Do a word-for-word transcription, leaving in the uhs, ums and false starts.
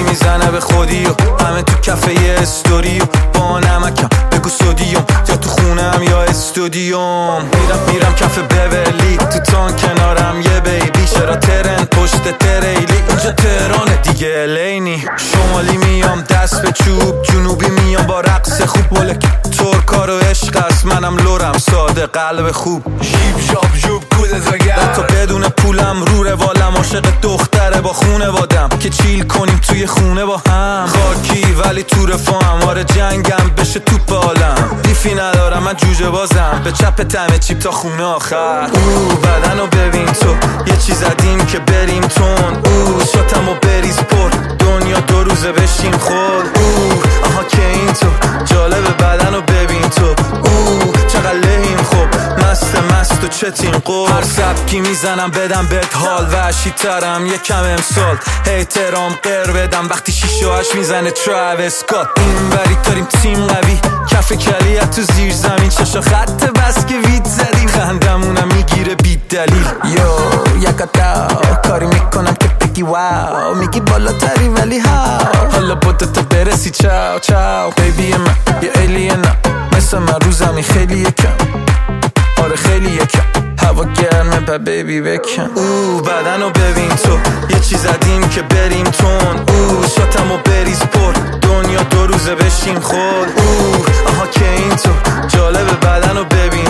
شمالی میزنه به خودی و همه تو کفه یه استوری و با نمکم بگو سودیوم یا تو خونم یا استودیوم. میرم میرم کف بولی تو تان کنارم یه بیبی، چرا ترن پشت تریلی اینجا تهرانه دیگه الینی. شمالی میام دست به چوب، جنوبی میام با رقص خوب، ولک ترکا رو عشق است منم لورم ساده قلب خوب. شیب شاب جوب کودت وگر تا بدون پولم رو روالم، عاشق دختره با خونه وادم که چیل کنیم توی خونه با هم. خاکی ولی تو رفاهم، آره جنگم بشه توپ عالم. دیفی ندارم من جوجه بازم، به چپ تمه چیپ تا خونه آخر. او بدن رو ببین تو یه چیز زدیم که بریم تون. او شاتم و بریز پر دنیا دو روزه بشیم خود. او آها که این تو جالب بدن رو ببین تو. او چقدر لحیم خوب مست مست و چتین قول. هر سبکی میزنم بدم بهت حال، وحشی ترم یکم امسال. احترام قر بدم وقتی شیش و هشت میزنه تراویس اسکات. این وری داریم تیم قوی، کف کلیت تو زیر زمین، چشا خط بس که وید زدیم، خندمونم میگیره بی دلیل. یو یکتا کاری میکنم که بگی واو، میگی بالاتری ولی هاو. حالا بودتا برسی چاو چاو بیبی من یه الینم، مثل من رو زمین خیلی یکم، آره خیلی یکم. هوا گرمه با بیبی بکن. او بدن رو ببین تو یه چیز زدیم که بریم تون. او شاتم و بریز پر دنیا دو روزه بشیم خود. او آها که این تو جالب بدن رو ببین